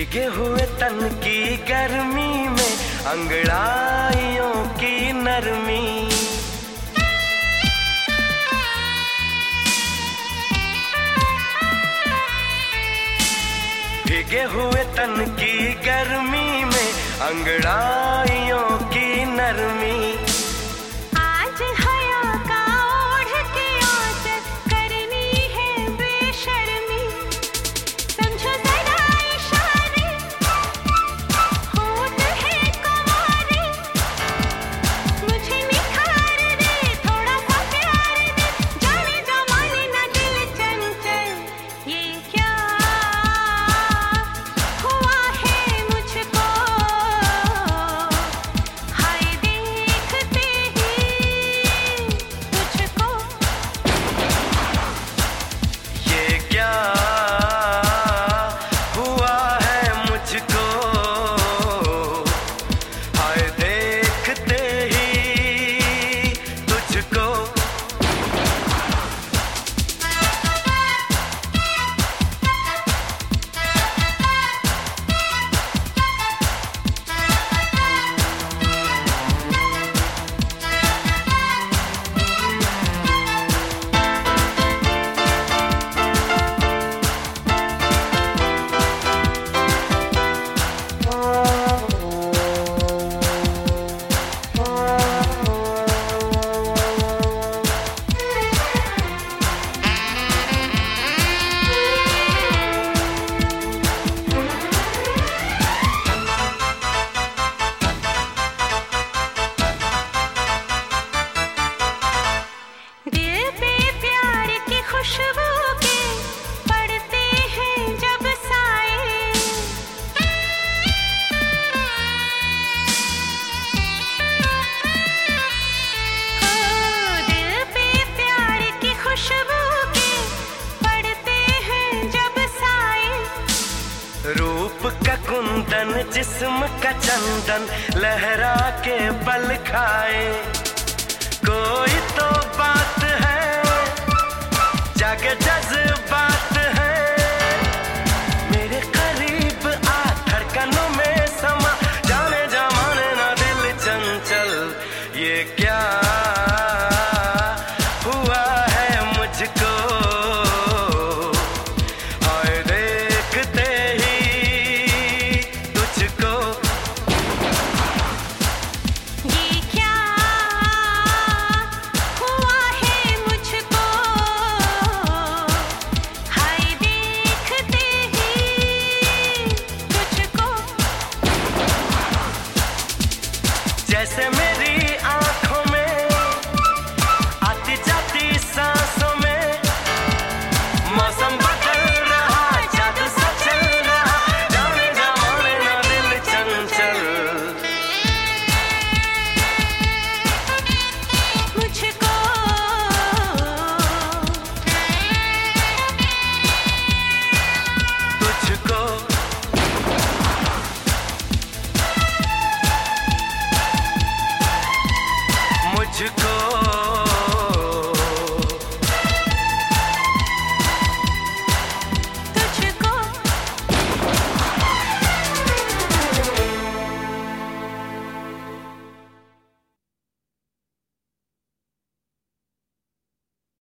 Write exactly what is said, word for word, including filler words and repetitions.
भीगे हुए तन की गर्मी में अंगड़ाइयों की नरमी, भीगे हुए तन की गर्मी में अंगड़ाइयों की नरमी। आज हया का ओढ़ के आंचल करनी है बेशर्मी, समझो जरा इशारे होठ है कुंवारे, मुझे निखार दे थोड़ा सा प्यार दे, जाने जा माने ना दिल चंचल, ये क्या हुआ है मुझको, हाय देखते ही तुझको। ये क्या हुआ है मुझको, हाय देखते ही तुझको। दिल पे प्यार की खुशबू के पड़ते हैं जब साए, ओ दिल पे प्यार की खुशबू के पड़ते हैं जब साए, रूप का कुंदन जिस्म का चंदन लहरा के बल खाए, कोई तो बात